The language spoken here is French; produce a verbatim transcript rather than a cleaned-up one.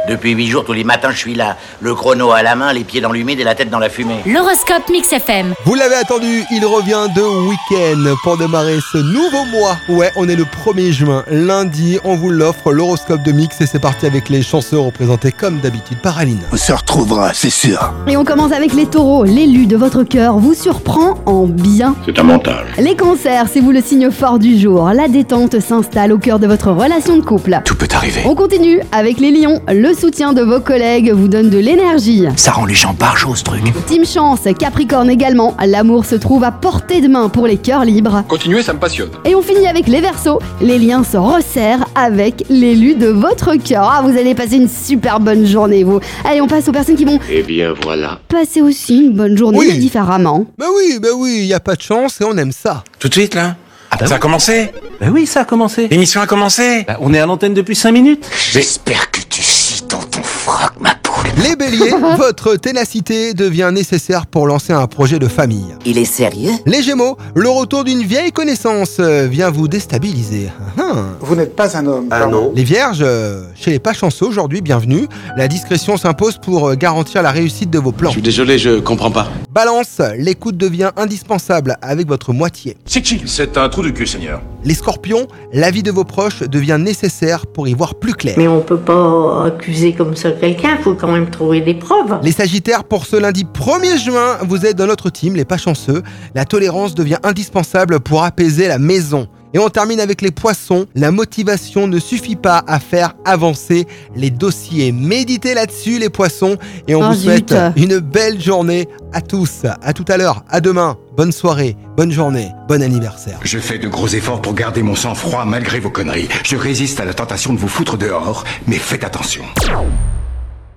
Depuis huit jours, tous les matins, je suis là. Le chrono à la main, les pieds dans l'humide et la tête dans la fumée. L'horoscope Mix F M. Vous l'avez attendu, il revient de week-end pour démarrer ce nouveau mois. Ouais, on est le premier juin. Lundi, on vous l'offre, l'horoscope de Mix. Et c'est parti avec les chanceux représentés comme d'habitude par Aline. On se retrouvera, c'est sûr. Et on commence avec les taureaux. L'élu de votre cœur vous surprend en bien. C'est un montage. Les cancers, c'est vous le signe fort du jour. La détente s'installe au cœur de votre relation de couple. Tout peut arriver. On continue avec les lions. Le soutien de vos collègues vous donne de l'énergie. Ça rend les gens barjots, ce truc. Team Chance, Capricorne également. L'amour se trouve à portée de main pour les cœurs libres. Continuez, ça me passionne. Et on finit avec les Verseaux. Les liens se resserrent avec l'élu de votre cœur. Ah, vous allez passer une super bonne journée, vous. Allez, on passe aux personnes qui vont Eh bien, voilà. passer aussi une bonne journée, Oui. mais différemment. Bah oui, bah oui, il y a pas de chance et on aime ça. Tout de suite, là Ah bah Ça a oui. commencé Bah oui, ça a commencé. L'émission a commencé Bah, on est à l'antenne depuis cinq minutes. J'espère que tu chies dans ton froc, ma poule. Les béliers, votre ténacité devient nécessaire pour lancer un projet de famille. Il est sérieux? Les gémeaux, le retour d'une vieille connaissance euh, vient vous déstabiliser. Ah, ah. Vous n'êtes pas un homme. Ah non. Les vierges, euh, chez les pas chanceux aujourd'hui, bienvenue. La discrétion s'impose pour euh, garantir la réussite de vos plans. Je suis désolé, je comprends pas. Balance, l'écoute devient indispensable avec votre moitié. C'est un trou de cul, Seigneur. Les scorpions, l'avis de vos proches devient nécessaire pour y voir plus clair. Mais on peut pas accuser comme ça quelqu'un, faut quand même trouver des preuves. Les sagittaires, pour ce lundi premier juin, vous êtes dans notre team, les pas chanceux. La tolérance devient indispensable pour apaiser la maison. Et on termine avec les poissons. La motivation ne suffit pas à faire avancer les dossiers. Méditez là-dessus, les poissons. Et on Oh, vous zut. souhaite une belle journée à tous. À tout à l'heure, à demain. Bonne soirée, bonne journée, bon anniversaire. Je fais de gros efforts pour garder mon sang-froid malgré vos conneries. Je résiste à la tentation de vous foutre dehors, mais faites attention.